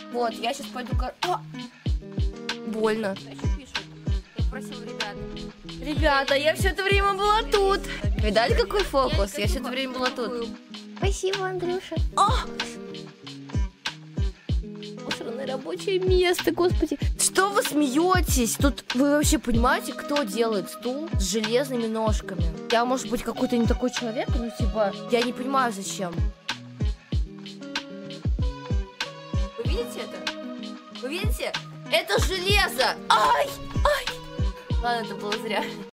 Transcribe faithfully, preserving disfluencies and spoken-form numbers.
Вот, я сейчас пойду... О! Больно. Я просил ребят. Ребята, я все это время была тут. Видали, какой фокус? Я все это время была тут. Спасибо, Андрюша. О! Мусорное рабочее место, господи. Что вы смеетесь? Тут вы вообще понимаете, кто делает стул с железными ножками? Я, может быть, какой-то не такой человек, но типа, я не понимаю, зачем. Вы видите это? Вы видите? Это железо! Ай! Ай! Ладно, это было зря.